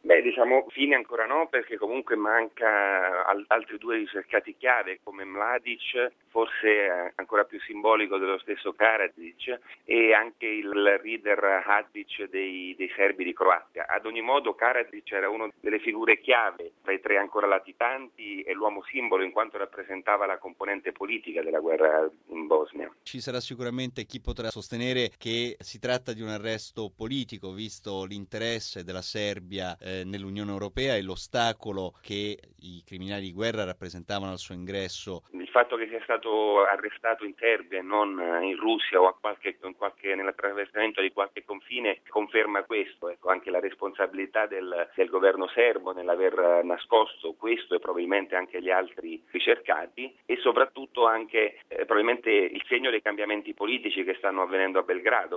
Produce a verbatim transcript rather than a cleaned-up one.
Beh, diciamo fine ancora no, perché comunque manca al- altri due ricercati chiave come Mladic, forse ancora più simbolico dello stesso Karadzic, e anche il leader Hadic dei, dei serbi di Croazia. Ad ogni modo Karadzic era una delle figure chiave tra i tre ancora latitanti e l'uomo simbolo in quanto rappresentava la componente politica della guerra in Bosnia. Ci sarà sicuramente chi potrà sostenere che si tratta di un arresto politico, visto l'interesse della Serbia eh, nell'Unione Europea e l'ostacolo che i criminali di guerra rappresentavano al suo ingresso. Il fatto che sia stato arrestato in Serbia e non in Russia o a qualche, in qualche, nell'attraversamento di qualche confine conferma questo, ecco, anche la responsabilità del, del governo serbo nell'aver nascosto questo e probabilmente anche gli altri ricercati, e soprattutto anche eh, probabilmente il segno dei cambiamenti politici che stanno avvenendo a Belgrado.